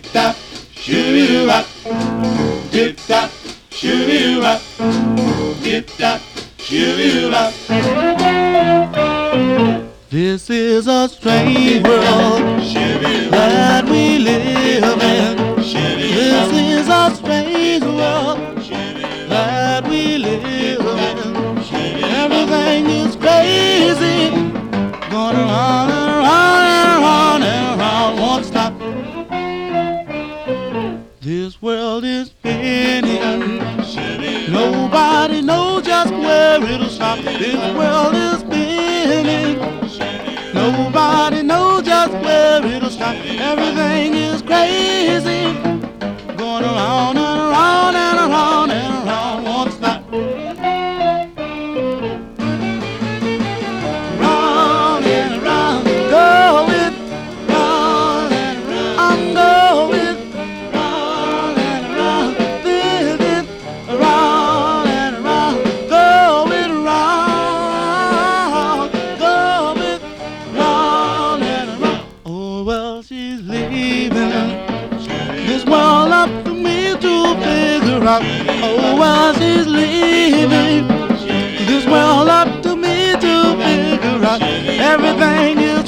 tap, shoo-doo-wop, dip tap, shoo-doo-wop, dip tap, shoo-doo-wop. This is a strange world that we live in. This is a strange world that we live in. Everything is crazy, going around and around and around and around, won't stop. This world is spinning, nobody knows just where it'll stop. This world is spinning, nobody knows just where it'll stop. Everything is crazy, going around and around and around and around, won't stop. Round and around, going round and around. I'm going round and around, this is round and around, going round, going round and around. Oh well, she's leaving this world up to me to figure out. Oh well, she's leaving this world up to me to figure out. Everything is